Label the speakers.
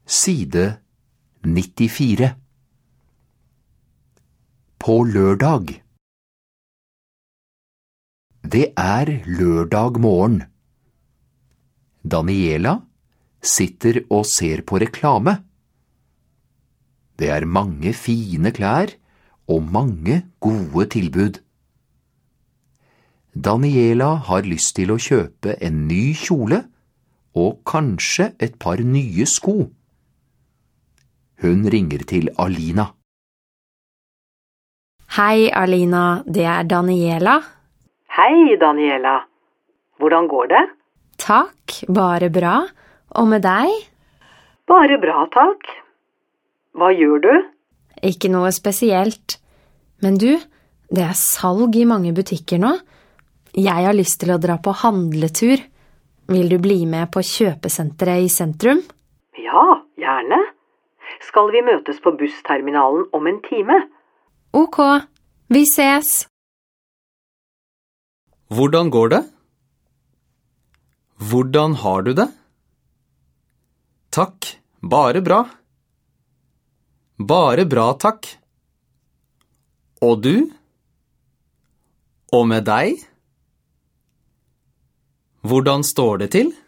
Speaker 1: Side 94. På lørdag. Det lørdag morgen. Daniela sitter og ser på reklame. Det mange fine klær og mange gode tilbud. Daniela har lyst til å kjøpe en ny kjole og kanskje et par nye sko. Hun ringer til Alina.
Speaker 2: Hei, Alina, det Daniela.
Speaker 3: Hei, Daniela. Hvordan går det?
Speaker 2: Takk, bare bra. Og med deg?
Speaker 3: Bare bra, takk. Hva gjør du?
Speaker 2: Ikke noe spesielt. Men du, det salg i mange butikker nå. Jeg har lyst til å dra på handletur. Vil du bli med på kjøpesenteret i sentrum?
Speaker 3: Ja, gjerne. Skal vi møtes på bussterminalen om en time?
Speaker 2: Ok, vi ses.
Speaker 4: Hvordan går det? Hvordan har du det? Takk, bare bra. Bare bra, takk. Og du? Og med deg? Hvordan står det til?